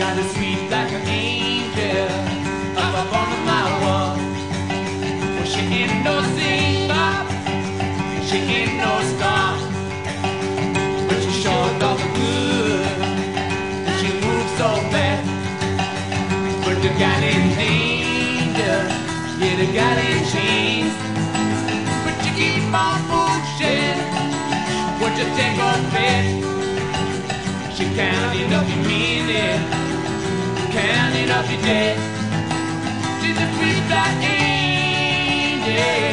Got a sweet like an angel up on my wall. Well, she ain't no singer, she ain't no star, but she sure does the good, and she moves so fast. But the gal in danger, yeah, the gal in chains. But you keep on pushing, what you take on faith. She counting up your minutes, counting up your days. She's a free fly angel.